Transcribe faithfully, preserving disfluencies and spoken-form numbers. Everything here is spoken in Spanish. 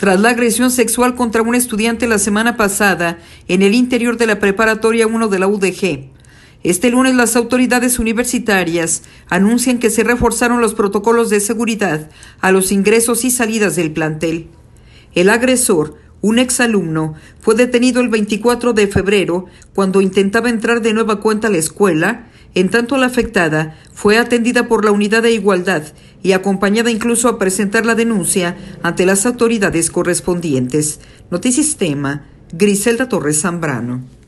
tras la agresión sexual contra un estudiante la semana pasada en el interior de la Preparatoria uno de la U D G. Este lunes las autoridades universitarias anuncian que se reforzaron los protocolos de seguridad a los ingresos y salidas del plantel. El agresor, un exalumno, fue detenido el veinticuatro de febrero cuando intentaba entrar de nueva cuenta a la escuela, en tanto la afectada fue atendida por la Unidad de Igualdad y acompañada incluso a presentar la denuncia ante las autoridades correspondientes. Notisistema, Griselda Torres Zambrano.